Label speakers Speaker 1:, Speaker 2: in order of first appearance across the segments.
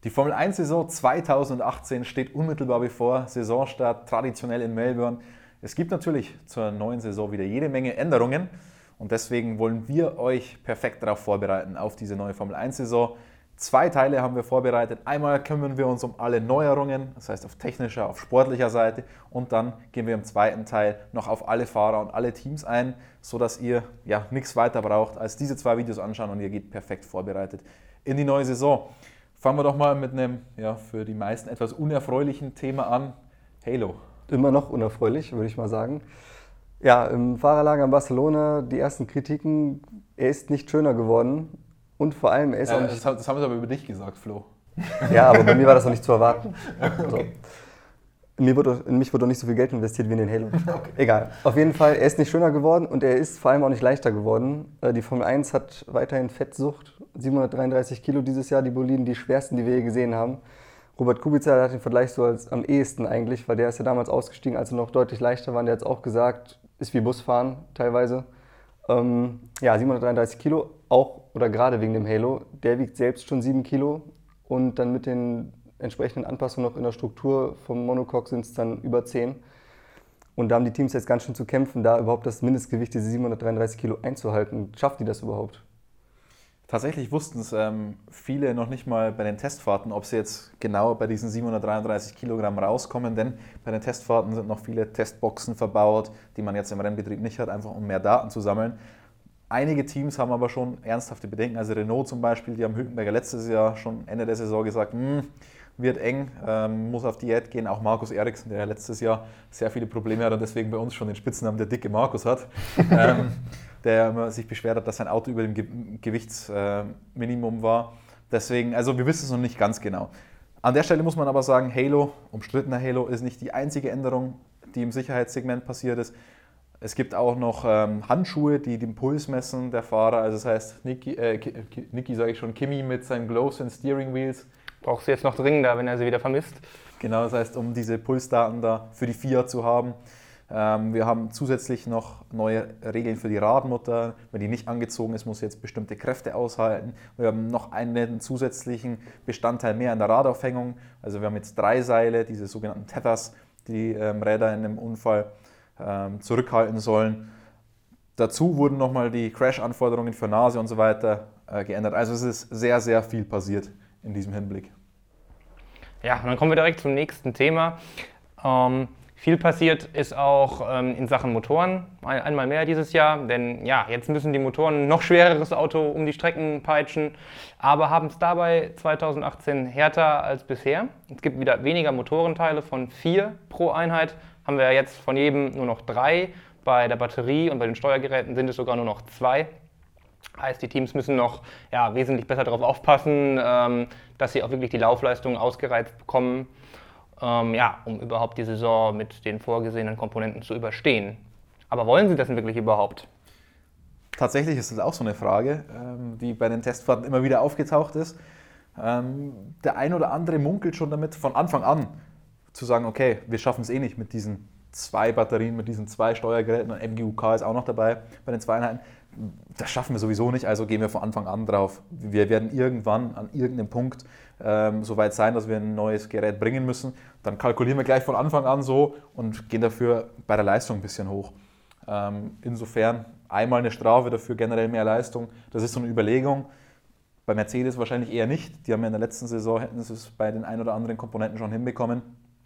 Speaker 1: Die Formel-1-Saison 2018 steht unmittelbar bevor, Saisonstart traditionell in Melbourne. Es gibt natürlich zur neuen Saison wieder jede Menge Änderungen und deswegen wollen wir euch perfekt darauf vorbereiten, auf diese neue Formel-1-Saison. 2 Teile haben wir vorbereitet. Einmal kümmern wir uns um alle Neuerungen, das heißt auf technischer, auf sportlicher Seite, und dann gehen wir im zweiten Teil noch auf alle Fahrer und alle Teams ein, sodass ihr nichts weiter braucht, als diese 2 Videos anschauen und ihr geht perfekt vorbereitet in die neue Saison. Fangen wir doch mal mit einem für die meisten etwas unerfreulichen Thema an, Halo.
Speaker 2: Immer noch unerfreulich, würde ich mal sagen. Ja, im Fahrerlager in Barcelona, die ersten Kritiken, er ist nicht schöner geworden und vor allem, er ist auch nicht...
Speaker 1: Das haben sie aber über dich gesagt, Flo.
Speaker 2: Ja, aber bei mir war das noch nicht zu erwarten.
Speaker 1: Okay.
Speaker 2: In mich wurde auch nicht so viel Geld investiert wie in den Halo. Okay. Egal. Auf jeden Fall, er ist nicht schöner geworden und er ist vor allem auch nicht leichter geworden. Die Formel 1 hat weiterhin Fettsucht. 733 Kilo dieses Jahr, die Boliden, die schwersten, die wir je gesehen haben. Robert Kubica hat den Vergleich so als am ehesten eigentlich, weil der ist ja damals ausgestiegen, als sie noch deutlich leichter waren. Der hat es auch gesagt, ist wie Busfahren teilweise. 733 Kilo, auch oder gerade wegen dem Halo. Der wiegt selbst schon 7 Kilo und dann mit den entsprechenden Anpassungen noch in der Struktur vom Monocoque sind es dann über 10. Und da haben die Teams jetzt ganz schön zu kämpfen, da überhaupt das Mindestgewicht, diese 733 Kilo einzuhalten. Schaffen die das überhaupt?
Speaker 1: Tatsächlich wussten es viele noch nicht mal bei den Testfahrten, ob sie jetzt genau bei diesen 733 Kilogramm rauskommen, denn bei den Testfahrten sind noch viele Testboxen verbaut, die man jetzt im Rennbetrieb nicht hat, einfach um mehr Daten zu sammeln. Einige Teams haben aber schon ernsthafte Bedenken, also Renault zum Beispiel, die haben Hülkenberger letztes Jahr schon Ende der Saison gesagt, wird eng, muss auf Diät gehen. Auch Markus Ericsson, der ja letztes Jahr sehr viele Probleme hat und deswegen bei uns schon den Spitznamen der dicke Markus hat, der immer sich beschwert hat, dass sein Auto über dem Gewichtsminimum war. Deswegen, also wir wissen es noch nicht ganz genau. An der Stelle muss man aber sagen, Halo, umstrittener Halo, ist nicht die einzige Änderung, die im Sicherheitssegment passiert ist. Es gibt auch noch Handschuhe, die den Puls messen der Fahrer. Also das heißt, Kimi mit seinen Gloves und Steering Wheels.
Speaker 3: Brauchst du jetzt noch dringender, wenn er sie wieder vermisst?
Speaker 1: Genau, das heißt, um diese Pulsdaten da für die FIA zu haben. Wir haben zusätzlich noch neue Regeln für die Radmutter. Wenn die nicht angezogen ist, muss sie jetzt bestimmte Kräfte aushalten. Wir haben noch einen zusätzlichen Bestandteil mehr in der Radaufhängung. Also wir haben jetzt 3 Seile, diese sogenannten Tethers, die Räder in einem Unfall zurückhalten sollen. Dazu wurden nochmal die Crash-Anforderungen für Nase und so weiter geändert. Also es ist sehr, sehr viel passiert in diesem Hinblick.
Speaker 3: Ja, und dann kommen wir direkt zum nächsten Thema. Viel passiert ist auch in Sachen Motoren, einmal mehr dieses Jahr, denn jetzt müssen die Motoren ein noch schwereres Auto um die Strecken peitschen, aber haben es dabei 2018 härter als bisher. Es gibt wieder weniger Motorenteile, von 4 pro Einheit, haben wir jetzt von jedem nur noch 3. Bei der Batterie und bei den Steuergeräten sind es sogar nur noch 2. Heißt, die Teams müssen noch wesentlich besser darauf aufpassen, dass sie auch wirklich die Laufleistung ausgereizt bekommen, um überhaupt die Saison mit den vorgesehenen Komponenten zu überstehen. Aber wollen sie das denn wirklich überhaupt?
Speaker 1: Tatsächlich ist das auch so eine Frage, die bei den Testfahrten immer wieder aufgetaucht ist. Der ein oder andere munkelt schon damit, von Anfang an zu sagen, okay, wir schaffen es eh nicht mit diesen 2 Batterien, mit diesen 2 Steuergeräten, und MGU-K ist auch noch dabei bei den 2 Einheiten. Das schaffen wir sowieso nicht, also gehen wir von Anfang an drauf. Wir werden irgendwann an irgendeinem Punkt so weit sein, dass wir ein neues Gerät bringen müssen. Dann kalkulieren wir gleich von Anfang an so und gehen dafür bei der Leistung ein bisschen hoch. Insofern einmal eine Strafe, dafür generell mehr Leistung. Das ist so eine Überlegung. Bei Mercedes wahrscheinlich eher nicht. Die haben ja in der letzten Saison, hätten es bei den ein oder anderen Komponenten schon hinbekommen.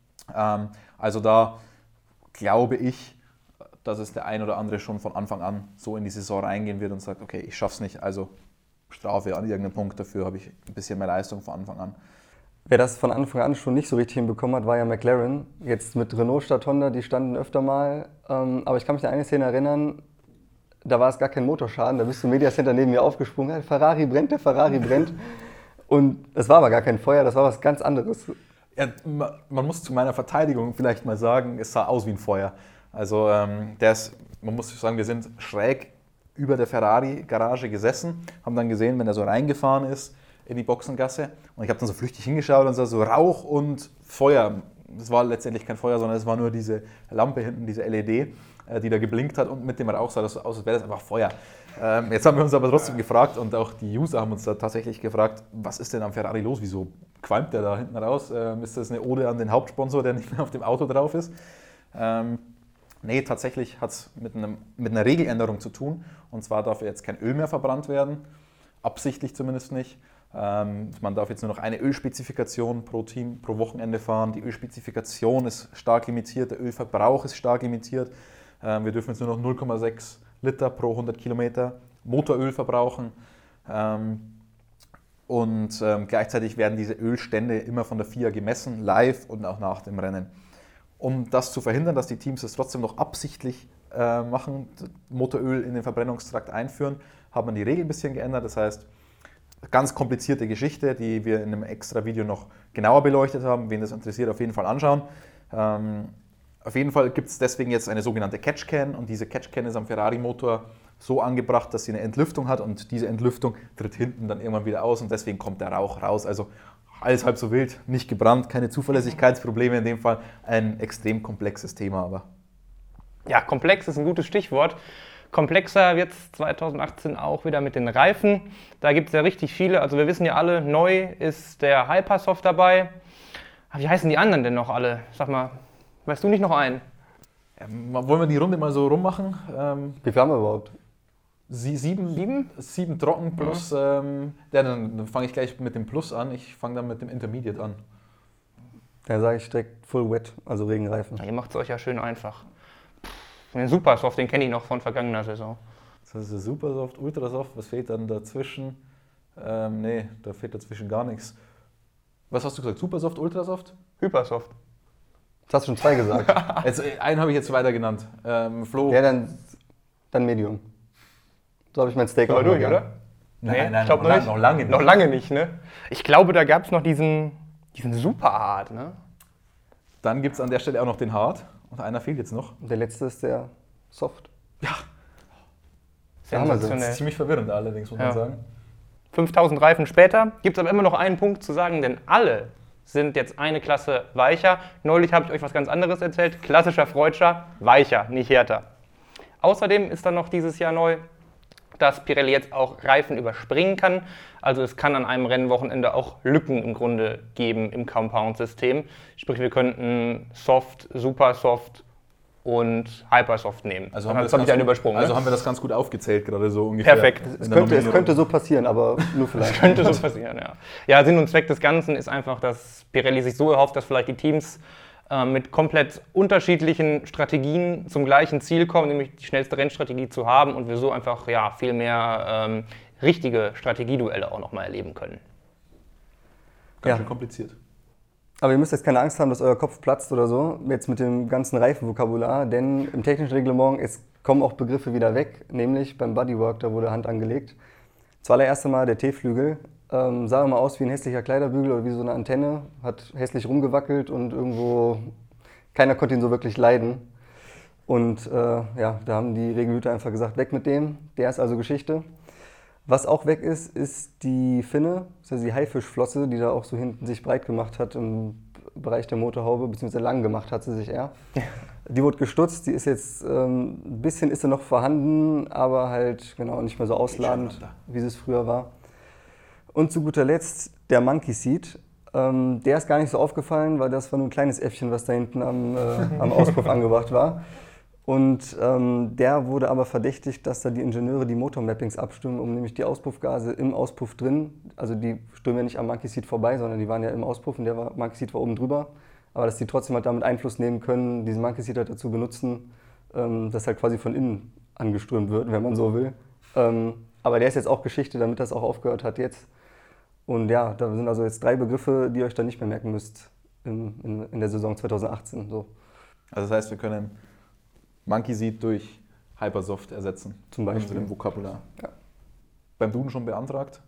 Speaker 1: Also da glaube ich, dass es der ein oder andere schon von Anfang an so in die Saison reingehen wird und sagt, okay, ich schaff's nicht, also Strafe an irgendeinem Punkt, dafür habe ich ein bisschen mehr Leistung von Anfang an.
Speaker 2: Wer das von Anfang an schon nicht so richtig hinbekommen hat, war ja McLaren. Jetzt mit Renault statt Honda, die standen öfter mal. Aber ich kann mich an eine Szene erinnern, da war es gar kein Motorschaden, da bist du im Mediacenter neben mir aufgesprungen, der Ferrari brennt. Und es war aber gar kein Feuer, das war was ganz anderes.
Speaker 1: Ja, man muss zu meiner Verteidigung vielleicht mal sagen, es sah aus wie ein Feuer. Also man muss sagen, wir sind schräg über der Ferrari-Garage gesessen, haben dann gesehen, wenn er so reingefahren ist in die Boxengasse, und ich habe dann so flüchtig hingeschaut und sah so Rauch und Feuer. Es war letztendlich kein Feuer, sondern es war nur diese Lampe hinten, diese LED. die da geblinkt hat und mit dem Rauch sah das so aus, als wäre das einfach Feuer. Jetzt haben wir uns aber trotzdem gefragt und auch die User haben uns da tatsächlich gefragt, was ist denn am Ferrari los, wieso qualmt der da hinten raus? Ist das eine Ode an den Hauptsponsor, der nicht mehr auf dem Auto drauf ist? Nee, tatsächlich hat es mit einer Regeländerung zu tun. Und zwar darf jetzt kein Öl mehr verbrannt werden, absichtlich zumindest nicht. Man darf jetzt nur noch eine Ölspezifikation pro Team pro Wochenende fahren. Die Ölspezifikation ist stark limitiert, der Ölverbrauch ist stark limitiert. Wir dürfen jetzt nur noch 0,6 Liter pro 100 Kilometer Motoröl verbrauchen. Gleichzeitig werden diese Ölstände immer von der FIA gemessen, live und auch nach dem Rennen. Um das zu verhindern, dass die Teams es trotzdem noch absichtlich machen, Motoröl in den Verbrennungstrakt einführen, hat man die Regel ein bisschen geändert. Das heißt, ganz komplizierte Geschichte, die wir in einem extra Video noch genauer beleuchtet haben. Wen das interessiert, auf jeden Fall anschauen. Auf jeden Fall gibt es deswegen jetzt eine sogenannte Catch-Can und diese Catch-Can ist am Ferrari-Motor so angebracht, dass sie eine Entlüftung hat und diese Entlüftung tritt hinten dann irgendwann wieder aus und deswegen kommt der Rauch raus. Also alles halb so wild, nicht gebrannt, keine Zuverlässigkeitsprobleme in dem Fall. Ein extrem komplexes Thema aber.
Speaker 3: Ja, komplex ist ein gutes Stichwort. Komplexer wird es 2018 auch wieder mit den Reifen. Da gibt es ja richtig viele. Also wir wissen ja alle, neu ist der Hypersoft dabei. Aber wie heißen die anderen denn noch alle? Sag mal, weißt du nicht noch einen?
Speaker 1: Ja, wollen wir die Runde mal so rummachen?
Speaker 2: Wie viel haben wir überhaupt?
Speaker 1: Sieben trocken plus, dann fange ich gleich mit dem Plus an, ich fange dann mit dem Intermediate an.
Speaker 2: Dann sage ich direkt Full Wet, also Regenreifen.
Speaker 3: Ja, ihr macht es euch ja schön einfach. Den Supersoft, den kenne ich noch von vergangener Saison.
Speaker 1: Das ist der Supersoft, Ultrasoft, was fehlt dann dazwischen? Nee, da fehlt dazwischen gar nichts. Was hast du gesagt, Supersoft, Ultrasoft?
Speaker 3: Hypersoft.
Speaker 2: Das hast du schon 2 gesagt.
Speaker 1: Einen habe ich jetzt weiter genannt. Flo.
Speaker 2: Ja, dann Medium. So habe ich mein Steak
Speaker 3: War
Speaker 2: auch
Speaker 3: durch,
Speaker 2: gegangen.
Speaker 3: oder?
Speaker 1: Nein,
Speaker 3: ich glaube noch
Speaker 1: lange nicht.
Speaker 3: Noch lange nicht, ne? Ich glaube, da gab es noch diesen Superhard, ne?
Speaker 1: Dann gibt es an der Stelle auch noch den Hard und einer fehlt jetzt noch.
Speaker 2: Der letzte ist der Soft.
Speaker 1: Ja,
Speaker 3: Sensationell.
Speaker 1: ziemlich verwirrend allerdings, muss man sagen.
Speaker 3: 5000 Reifen später gibt es aber immer noch einen Punkt zu sagen, denn alle sind jetzt eine Klasse weicher. Neulich habe ich euch was ganz anderes erzählt. Klassischer Freudscher, weicher, nicht härter. Außerdem ist dann noch dieses Jahr neu, dass Pirelli jetzt auch Reifen überspringen kann. Also es kann an einem Rennwochenende auch Lücken im Grunde geben im Compound-System. Sprich, wir könnten Soft, Supersoft und Hypersoft nehmen.
Speaker 1: Also
Speaker 3: das habe ich einen übersprungen.
Speaker 1: Also
Speaker 3: ne?
Speaker 1: haben wir das ganz gut aufgezählt gerade so ungefähr.
Speaker 3: Perfekt.
Speaker 2: Es könnte so passieren, aber nur vielleicht.
Speaker 3: Könnte so passieren, ja. Ja, Sinn und Zweck des Ganzen ist einfach, dass Pirelli sich so erhofft, dass vielleicht die Teams mit komplett unterschiedlichen Strategien zum gleichen Ziel kommen, nämlich die schnellste Rennstrategie zu haben und wir so einfach viel mehr richtige Strategieduelle auch nochmal erleben können.
Speaker 1: Ganz schön kompliziert.
Speaker 2: Aber ihr müsst jetzt keine Angst haben, dass euer Kopf platzt oder so, jetzt mit dem ganzen Reifenvokabular, denn im technischen Reglement kommen auch Begriffe wieder weg, nämlich beim Bodywork, da wurde Hand angelegt. Zuallererst einmal der T-Flügel. Sah immer aus wie ein hässlicher Kleiderbügel oder wie so eine Antenne, hat hässlich rumgewackelt und irgendwo, keiner konnte ihn so wirklich leiden. Und da haben die Regelhüter einfach gesagt, weg mit dem, der ist also Geschichte. Was auch weg ist, ist die Finne, also die Haifischflosse, die da auch so hinten sich breit gemacht hat im Bereich der Motorhaube, beziehungsweise lang gemacht hat sie sich eher. Die wurde gestutzt, die ist jetzt, ein bisschen ist sie noch vorhanden, aber halt genau nicht mehr so ausladend, wie es früher war. Und zu guter Letzt der Monkey Seat. Der ist gar nicht so aufgefallen, weil das war nur ein kleines Äffchen, was da hinten am Auspuff angebracht war. Und der wurde aber verdächtigt, dass da die Ingenieure die Motormappings abstimmen, um nämlich die Auspuffgase im Auspuff drin, also die strömen ja nicht am Monkey Seat vorbei, sondern die waren ja im Auspuff und der Monkey Seat war oben drüber. Aber dass die trotzdem halt damit Einfluss nehmen können, diesen Monkey Seat halt dazu benutzen, dass halt quasi von innen angeströmt wird, wenn man so will. Aber der ist jetzt auch Geschichte, damit das auch aufgehört hat jetzt. Und ja, da sind also jetzt 3 Begriffe, die ihr euch dann nicht mehr merken müsst in der Saison 2018. So.
Speaker 1: Also das heißt, wir können Monkey Seat durch Hypersoft ersetzen.
Speaker 2: Zum Beispiel.
Speaker 1: Im Vokabular.
Speaker 2: Ja.
Speaker 1: Beim Duden schon beantragt?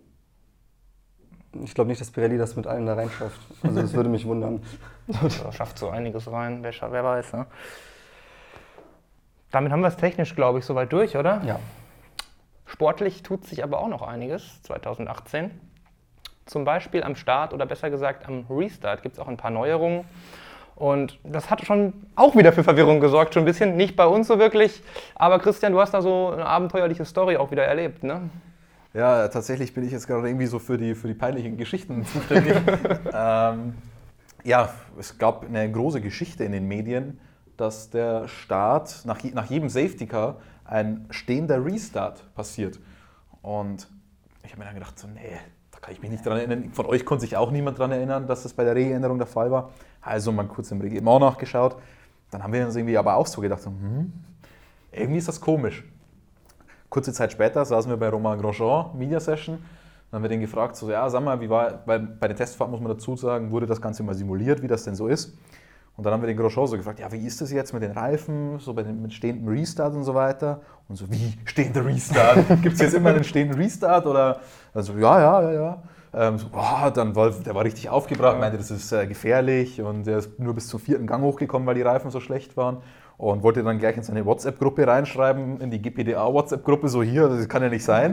Speaker 2: Ich glaube nicht, dass Pirelli das mit allen da reinschafft. Also das würde mich wundern.
Speaker 3: Da schafft so einiges rein, wer weiß. Ne? Damit haben wir es technisch, glaube ich, soweit durch, oder?
Speaker 2: Ja.
Speaker 3: Sportlich tut sich aber auch noch einiges 2018. Zum Beispiel am Start oder besser gesagt am Restart gibt es auch ein paar Neuerungen. Und das hat schon auch wieder für Verwirrung gesorgt, schon ein bisschen. Nicht bei uns so wirklich. Aber Christian, du hast da so eine abenteuerliche Story auch wieder erlebt, ne?
Speaker 1: Ja, tatsächlich bin ich jetzt gerade irgendwie so für die peinlichen Geschichten zuständig. Ja, es gab eine große Geschichte in den Medien, dass der Start nach jedem Safety Car ein stehender Restart passiert. Und ich habe mir dann gedacht, so, nee, da kann ich mich nicht dran erinnern. Von euch konnte sich auch niemand dran erinnern, dass das bei der Regeländerung der Fall war. Also mal kurz im Reglement nachgeschaut. Dann haben wir uns irgendwie aber auch so gedacht, so, irgendwie ist das komisch. Kurze Zeit später saßen wir bei Romain Grosjean, Media Session. Dann haben wir den gefragt, so, ja, sag mal, wie war, weil bei den Testfahrten muss man dazu sagen, wurde das Ganze mal simuliert, wie das denn so ist. Und dann haben wir den Grosjean so gefragt, ja, wie ist das jetzt mit den Reifen, so mit stehendem Restart und so weiter? Und so, wie stehender Restart? Gibt es jetzt immer einen stehenden Restart? Oder, also, ja. Der war richtig aufgebracht, meinte, das ist gefährlich und er ist nur bis zum 4. Gang hochgekommen, weil die Reifen so schlecht waren und wollte dann gleich in seine WhatsApp-Gruppe reinschreiben, in die GPDA-WhatsApp-Gruppe, so hier, das kann ja nicht sein.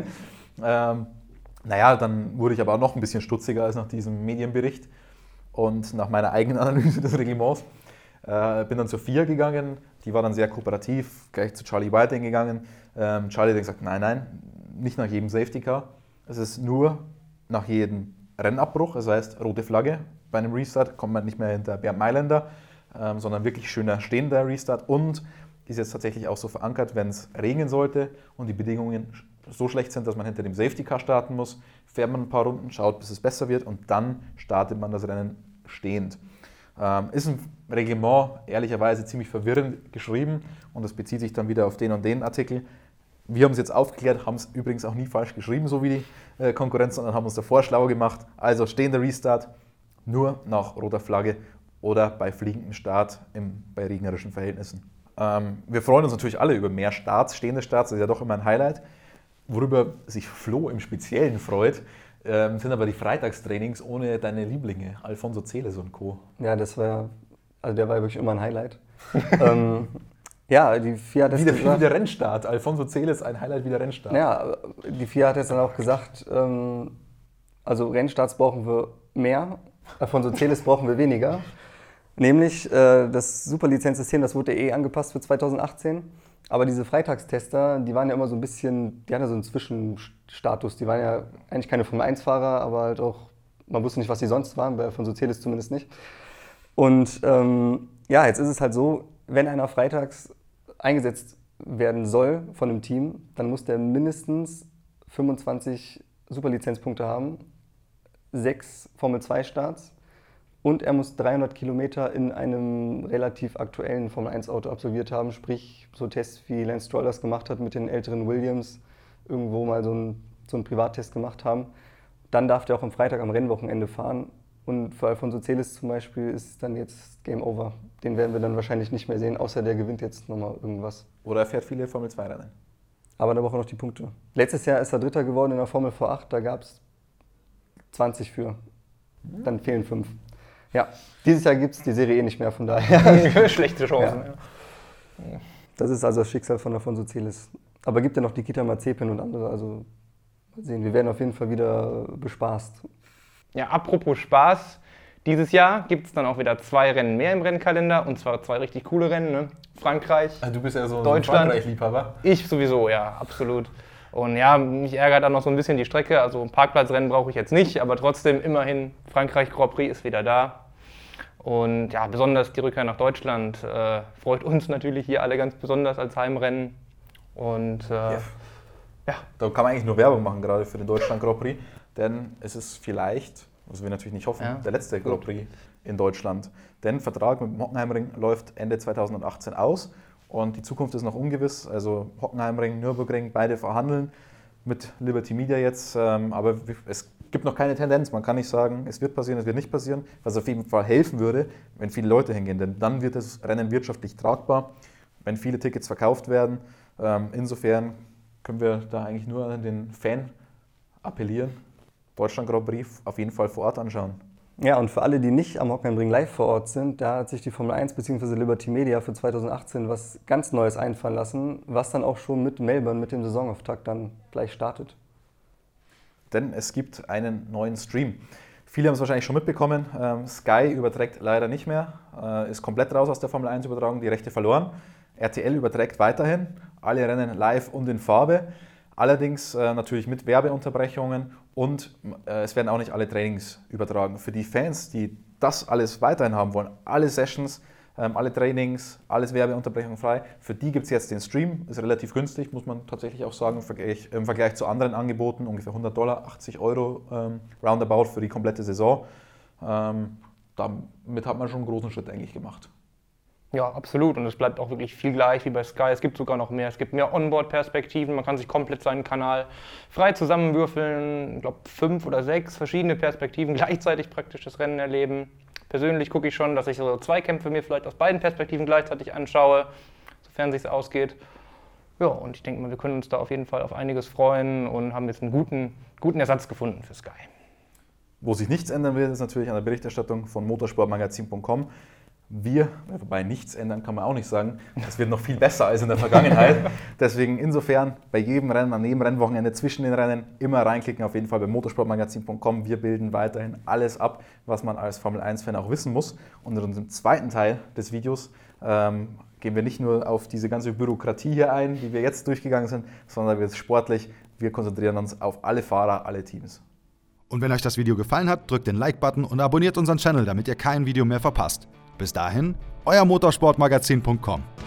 Speaker 1: Dann wurde ich aber auch noch ein bisschen stutziger als nach diesem Medienbericht und nach meiner eigenen Analyse des Reglements. Bin dann zur FIA gegangen, die war dann sehr kooperativ, gleich zu Charlie Whiting gegangen. Charlie hat gesagt, nein, nicht nach jedem Safety Car, es ist nur nach jedem Rennabbruch, das heißt rote Flagge. Bei einem Restart kommt man nicht mehr hinter Bernd Mailänder, sondern wirklich schöner stehender Restart und ist jetzt tatsächlich auch so verankert, wenn es regnen sollte und die Bedingungen so schlecht sind, dass man hinter dem Safety Car starten muss, fährt man ein paar Runden, schaut, bis es besser wird und dann startet man das Rennen stehend. Ist ein Reglement ehrlicherweise ziemlich verwirrend geschrieben und das bezieht sich dann wieder auf den und den Artikel. Wir haben es jetzt aufgeklärt, haben es übrigens auch nie falsch geschrieben, so wie die Konkurrenz, sondern haben uns davor schlau gemacht. Also stehender Restart nur nach roter Flagge oder bei fliegendem Start bei regnerischen Verhältnissen. Wir freuen uns natürlich alle über mehr Starts, stehende Starts, das ist ja doch immer ein Highlight. Worüber sich Flo im Speziellen freut, sind aber die Freitagstrainings ohne deine Lieblinge, Alfonso Celes und Co.
Speaker 2: Ja, der war wirklich immer ein Highlight. Ja, die FIA hat jetzt
Speaker 1: gesagt, wie der Rennstart. Alfonso Celes, ein Highlight wie der Rennstart.
Speaker 2: Ja, die FIA hat jetzt dann auch gesagt, also Rennstarts brauchen wir mehr, Alfonso Celes brauchen wir weniger. Nämlich das Superlizenzsystem, das wurde angepasst für 2018. Aber diese Freitagstester, die waren ja immer so ein bisschen, die hatten ja so einen Zwischenstatus. Die waren ja eigentlich keine Formel-1-Fahrer, aber halt auch, man wusste nicht, was die sonst waren, bei Alfonso Celes zumindest nicht. Und jetzt ist es halt so, wenn einer freitags eingesetzt werden soll von einem Team, dann muss der mindestens 25 Superlizenzpunkte haben, 6 Formel-2-Starts und er muss 300 Kilometer in einem relativ aktuellen Formel-1-Auto absolviert haben, sprich so Tests wie Lance Stroll das gemacht hat mit den älteren Williams, irgendwo mal so einen Privattest gemacht haben. Dann darf der auch am Freitag am Rennwochenende fahren. Und für Alfonso Celes zum Beispiel ist dann jetzt Game Over. Den werden wir dann wahrscheinlich nicht mehr sehen, außer der gewinnt jetzt nochmal irgendwas.
Speaker 1: Oder er fährt viele Formel-2-Rennen.
Speaker 2: Aber da braucht er noch die Punkte. Letztes Jahr ist er Dritter geworden in der Formel V8, da gab es 20 Dann fehlen 5. Ja, dieses Jahr gibt es die Serie nicht mehr, von daher.
Speaker 3: Schlechte Chancen.
Speaker 2: Ja. Das ist also das Schicksal von Alfonso Celes. Aber gibt ja noch Nikita Mazepin und andere, also mal sehen, wir werden auf jeden Fall wieder bespaßt.
Speaker 3: Ja, apropos Spaß, dieses Jahr gibt es dann auch wieder 2 Rennen mehr im Rennkalender und zwar 2 richtig coole Rennen, ne? Frankreich,
Speaker 1: du bist ja so ein
Speaker 3: Deutschland.
Speaker 1: Frankreich-Liebhaber.
Speaker 3: Ich sowieso, ja, absolut. Und ja, mich ärgert dann noch so ein bisschen die Strecke, also ein Parkplatzrennen brauche ich jetzt nicht, aber trotzdem immerhin, Frankreich Grand Prix ist wieder da. Und ja, besonders die Rückkehr nach Deutschland freut uns natürlich hier alle ganz besonders als Heimrennen. Und ja.
Speaker 1: Da kann man eigentlich nur Werbung machen, gerade für den Deutschland Grand Prix, denn es ist vielleicht, was wir natürlich nicht hoffen, der letzte Grand Prix in Deutschland. Denn der Vertrag mit dem Hockenheimring läuft Ende 2018 aus und die Zukunft ist noch ungewiss. Also Hockenheimring, Nürburgring, beide verhandeln mit Liberty Media jetzt, aber es gibt noch keine Tendenz. Man kann nicht sagen, es wird passieren, es wird nicht passieren, was auf jeden Fall helfen würde, wenn viele Leute hingehen, denn dann wird das Rennen wirtschaftlich tragbar, wenn viele Tickets verkauft werden. Insofern können wir da eigentlich nur an den Fan appellieren, Deutschland Grand Prix auf jeden Fall vor Ort anschauen.
Speaker 2: Ja, und für alle, die nicht am Hockenheimring live vor Ort sind, da hat sich die Formel 1 bzw. Liberty Media für 2018 was ganz Neues einfallen lassen, was dann auch schon mit Melbourne, mit dem Saisonauftakt dann gleich startet.
Speaker 1: Denn es gibt einen neuen Stream. Viele haben es wahrscheinlich schon mitbekommen, Sky überträgt leider nicht mehr, ist komplett raus aus der Formel 1 Übertragung, die Rechte verloren. RTL überträgt weiterhin, alle Rennen live und in Farbe, allerdings natürlich mit Werbeunterbrechungen und es werden auch nicht alle Trainings übertragen. Für die Fans, die das alles weiterhin haben wollen, alle Sessions, alle Trainings, alles Werbeunterbrechung frei, für die gibt es jetzt den Stream, ist relativ günstig, muss man tatsächlich auch sagen, im Vergleich zu anderen Angeboten, ungefähr $100, 80 Euro roundabout für die komplette Saison. Damit hat man schon einen großen Schritt eigentlich gemacht.
Speaker 3: Ja, absolut. Und es bleibt auch wirklich viel gleich wie bei Sky. Es gibt sogar noch mehr. Es gibt mehr Onboard-Perspektiven. Man kann sich komplett seinen Kanal frei zusammenwürfeln. Ich glaube, 5 oder 6 verschiedene Perspektiven gleichzeitig praktisch das Rennen erleben. Persönlich gucke ich schon, dass ich so Zweikämpfe mir vielleicht aus beiden Perspektiven gleichzeitig anschaue, sofern es sich ausgeht. Ja, und ich denke mal, wir können uns da auf jeden Fall auf einiges freuen und haben jetzt einen guten Ersatz gefunden für Sky.
Speaker 1: Wo sich nichts ändern wird, ist natürlich an der Berichterstattung von motorsportmagazin.com. Wobei nichts ändern kann man auch nicht sagen, das wird noch viel besser als in der Vergangenheit. Deswegen insofern bei jedem Rennen, an jedem Rennwochenende zwischen den Rennen immer reinklicken, auf jeden Fall bei motorsportmagazin.com. Wir bilden weiterhin alles ab, was man als Formel-1-Fan auch wissen muss. Und in unserem zweiten Teil des Videos gehen wir nicht nur auf diese ganze Bürokratie hier ein, die wir jetzt durchgegangen sind, sondern wir sind sportlich. Wir konzentrieren uns auf alle Fahrer, alle Teams.
Speaker 4: Und wenn euch das Video gefallen hat, drückt den Like-Button und abonniert unseren Channel, damit ihr kein Video mehr verpasst. Bis dahin, euer motorsportmagazin.com.